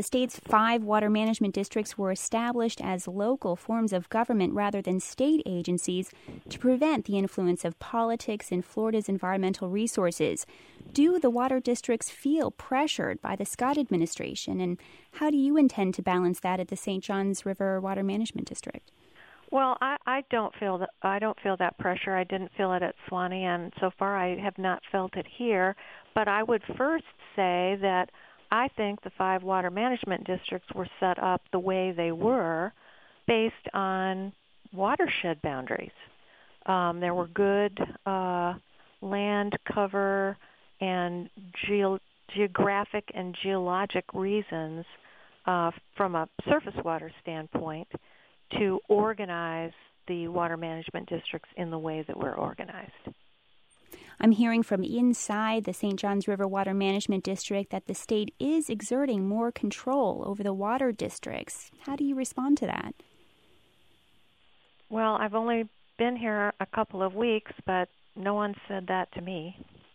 the state's 5 water management districts were established as local forms of government rather than state agencies to prevent the influence of politics in Florida's environmental resources. Do the water districts feel pressured by the Scott administration, and how do you intend to balance that at the St. Johns River Water Management District? Well, I don't feel that pressure. I didn't feel it at Suwannee, and so far I have not felt it here. But I would first say that I think the 5 water management districts were set up the way they were based on watershed boundaries. There were good land cover and geographic and geologic reasons from a surface water standpoint to organize the water management districts in the way that we're organized. I'm hearing from inside the St. Johns River Water Management District that the state is exerting more control over the water districts. How do you respond to that? Well, I've only been here a couple of weeks, but no one said that to me.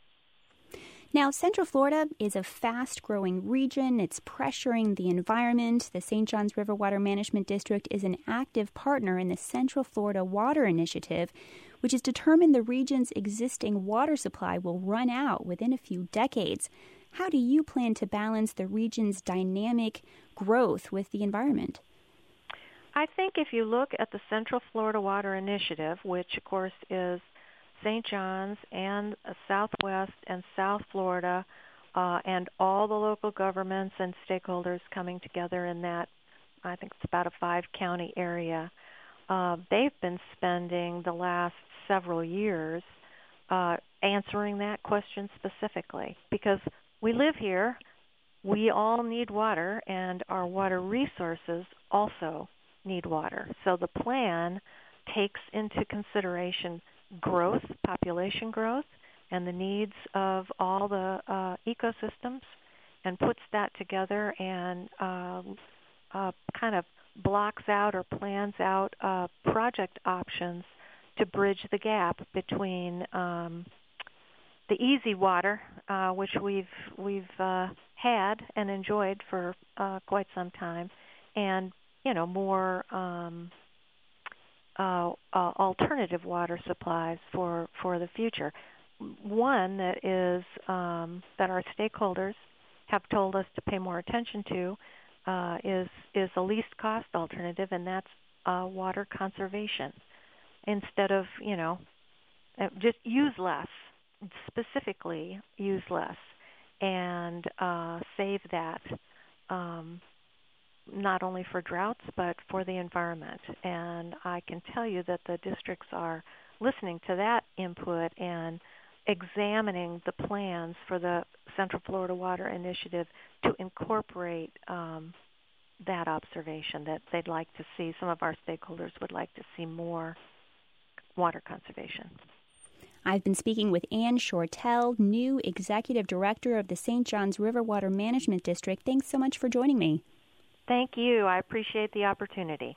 Now, Central Florida is a fast-growing region. It's pressuring the environment. The St. Johns River Water Management District is an active partner in the Central Florida Water Initiative, which has determined the region's existing water supply will run out within a few decades. How do you plan to balance the region's dynamic growth with the environment? I think if you look at the Central Florida Water Initiative, which of course is St. John's and Southwest and South Florida and all the local governments and stakeholders coming together in that, I think it's about a 5-county area. They've been spending the last several years answering that question specifically because we live here, we all need water, and our water resources also need water. So the plan takes into consideration growth, population growth, and the needs of all the ecosystems, and puts that together and kind of blocks out or plans out project options to bridge the gap between the easy water, which we've had and enjoyed for quite some time, and more alternative water supplies for the future. One that is that our stakeholders have told us to pay more attention to is the least cost alternative, and that's water conservation. Instead of just use less, specifically use less, and save that. Not only for droughts, but for the environment. And I can tell you that the districts are listening to that input and examining the plans for the Central Florida Water Initiative to incorporate that observation that they'd like to see. Some of our stakeholders would like to see more water conservation. I've been speaking with Ann Shortell, new Executive Director of the St. Johns River Water Management District. Thanks so much for joining me. Thank you. I appreciate the opportunity.